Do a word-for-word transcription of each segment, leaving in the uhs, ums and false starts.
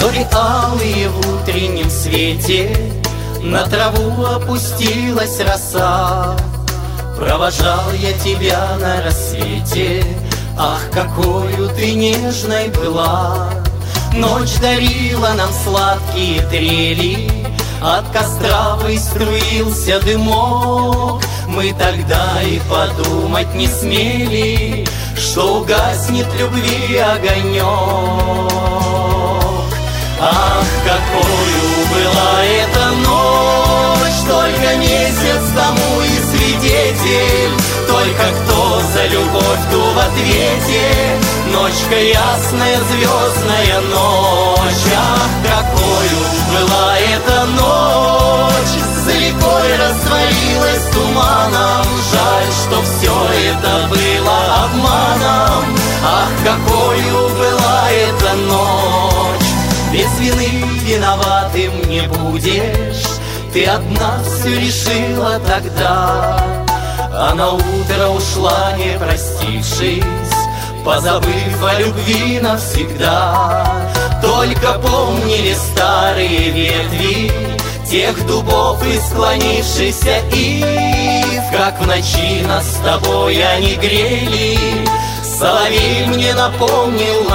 Зори алые в утреннем свете, на траву опустилась роса. Провожал я тебя на рассвете, ах, какою ты нежной была. Ночь дарила нам сладкие трели, от костра струился дымок. Мы тогда и подумать не смели, что угаснет любви огонек. Ах, какою была эта ночь, только месяц тому и свидетель. Только кто за любовь, ту в ответе. Ночка ясная, звездная ночь. Ах, какою была эта ночь, за рекой растворилась туманом. Жаль, что все это было обманом. Ах, какою была эта ночь. Без вины виноватым не будешь, ты одна все решила тогда. А на утро ушла, не простившись, позабыв о любви навсегда. Только помнили старые ветви тех дубов и склонившихся ив, как в ночи нас с тобой они грели. Соловей мне напомнил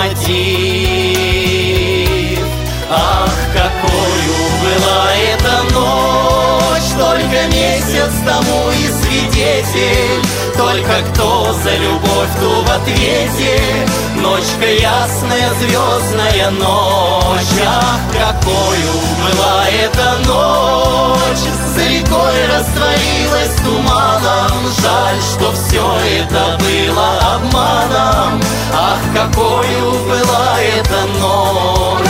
мотив. Ах, какою была эта ночь, только месяц тому и свидетель. Только кто за любовь, ту в ответе. Ночка ясная, звездная ночь. Ах, какою была эта ночь, за рекой растворилась туманом. Жаль, что все это было обманом. Ах, какою была эта ночь.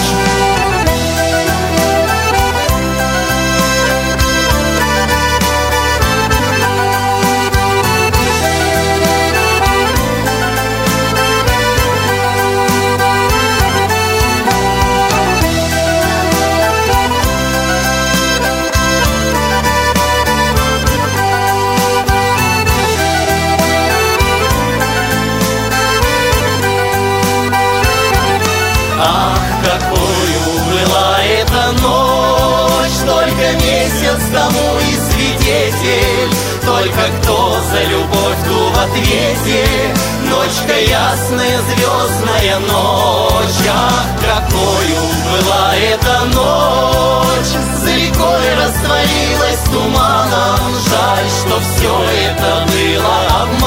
Ах, какою была эта ночь, только месяц тому и свидетель. Только кто за любовь, ту в ответе. Ночка ясная, звездная ночь. Ах, какою была эта ночь, за рекой растворилась туманом. Жаль, что все это было обманом.